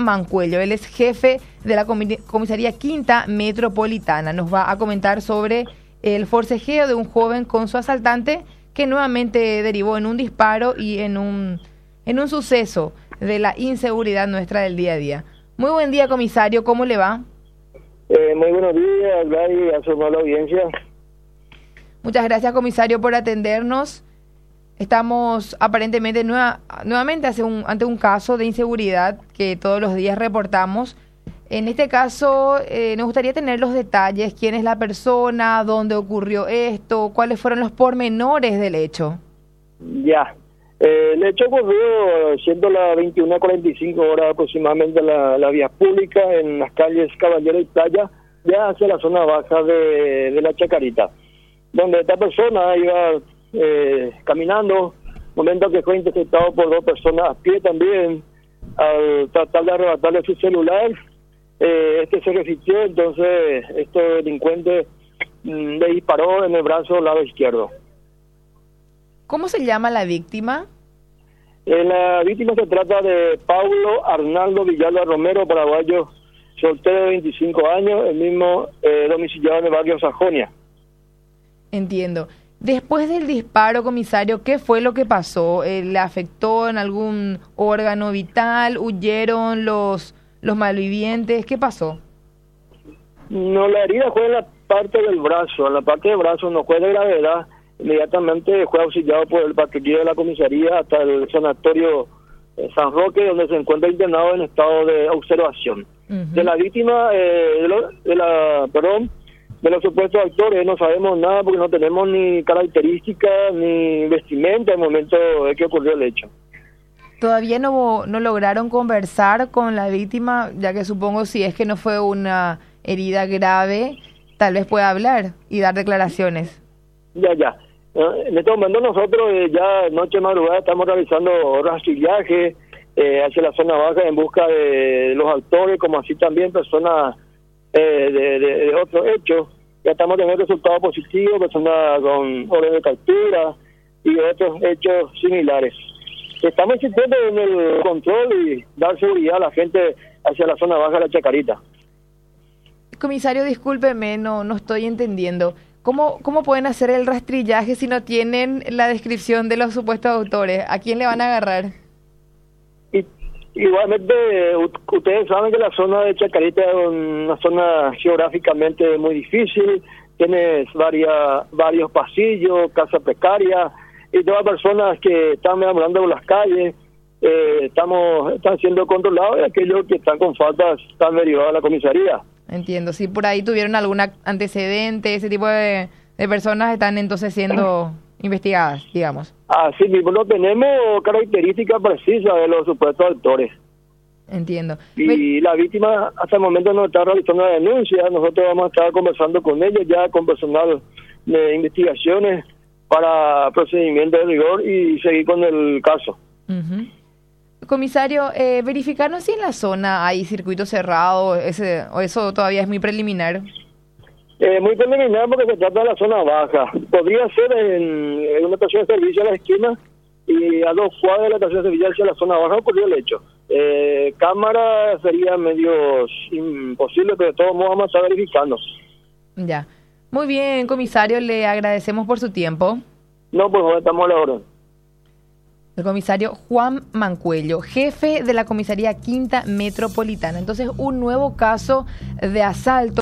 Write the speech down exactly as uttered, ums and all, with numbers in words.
Mancuello. Él es jefe de la comisaría Quinta Metropolitana. Nos va a comentar sobre el forcejeo de un joven con su asaltante que nuevamente derivó en un disparo y en un, en un suceso de la inseguridad nuestra del día a día. Muy buen día, comisario. ¿Cómo le va? Eh, muy buenos días, Gladys, a su amable audiencia. Muchas gracias, comisario, por atendernos. Estamos aparentemente nueva, nuevamente ante un, ante un caso de inseguridad que todos los días reportamos. En este caso, eh, nos gustaría tener los detalles, quién es la persona, dónde ocurrió esto, cuáles fueron los pormenores del hecho. Ya, eh, el hecho ocurrió siendo las veintiuna cuarenta y cinco horas aproximadamente en la, la vía pública, en las calles Caballero y Playa, ya hacia la zona baja de, de la Chacarita, donde esta persona iba eh, caminando, momento que fue interceptado por dos personas a pie también, al tratar de arrebatarle su celular. Eh, este se resistió, entonces este delincuente mmm, le disparó en el brazo lado izquierdo. ¿Cómo se llama la víctima? Eh, la víctima se trata de Paulo Arnaldo Villalba Romero, paraguayo, soltero de veinticinco años, el mismo eh, domiciliado en el barrio Sajonia. Entiendo. Después del disparo, comisario, ¿qué fue lo que pasó? Eh, ¿Le afectó en algún órgano vital? ¿Huyeron los, los malvivientes? ¿Qué pasó? No, la herida fue en la parte del brazo, en la parte del brazo no fue de gravedad. Inmediatamente fue auxiliado por el patrullero de la comisaría hasta el sanatorio eh, San Roque, donde se encuentra internado en estado de observación. Uh-huh. De la víctima, eh, de, lo, de la, perdón, de los supuestos actores no sabemos nada porque no tenemos ni características ni vestimenta en el momento de que ocurrió el hecho. ¿Todavía no, no lograron conversar con la víctima, ya que supongo si es que no fue una herida grave, tal vez pueda hablar y dar declaraciones? Ya, ya. En este momento nosotros eh, ya noche madrugada estamos realizando rastrillaje eh, hacia la zona baja en busca de los actores, como así también personas eh, de, de, de otros hechos. Ya estamos teniendo resultados positivos, personas con orden de captura y otros hechos similares. Estamos insistiendo en el control y dar seguridad a la gente hacia la zona baja de la Chacarita. Comisario, discúlpeme, no, no estoy entendiendo. ¿Cómo, ¿Cómo pueden hacer el rastrillaje si no tienen la descripción de los supuestos autores? ¿A quién le van a agarrar? Y, igualmente, ustedes saben que la zona de Chacarita es una zona geográficamente muy difícil, tiene varias, varios pasillos, casas precarias, y todas las personas que están meandando por las calles eh, estamos están siendo controlados y aquellos que están con faltas están derivados a la comisaría. Entiendo, si por ahí tuvieron algún antecedente, ese tipo de, de personas están entonces siendo investigadas, digamos. Así mismo, no tenemos características precisas de los supuestos autores. Entiendo. Y Me... la víctima hasta el momento no está realizando una denuncia, nosotros vamos a estar conversando con ellos ya con personal de investigaciones para procedimiento de rigor y seguir con el caso. Uh-huh. Comisario, eh, verificarnos si en la zona hay circuito cerrado, ese, o eso todavía es muy preliminar. Eh, muy preliminar porque se trata de la zona baja. Podría ser en, en una estación de servicio a la esquina y a dos cuadras de la estación de servicio hacia la zona baja ocurrió el hecho. Eh, cámara sería medio imposible, pero de todos modos vamos a estar verificando. Ya. Muy bien, comisario, le agradecemos por su tiempo. No, pues ahora estamos a la orden. El comisario Juan Mancuello, jefe de la comisaría Quinta Metropolitana. Entonces, un nuevo caso de asalto.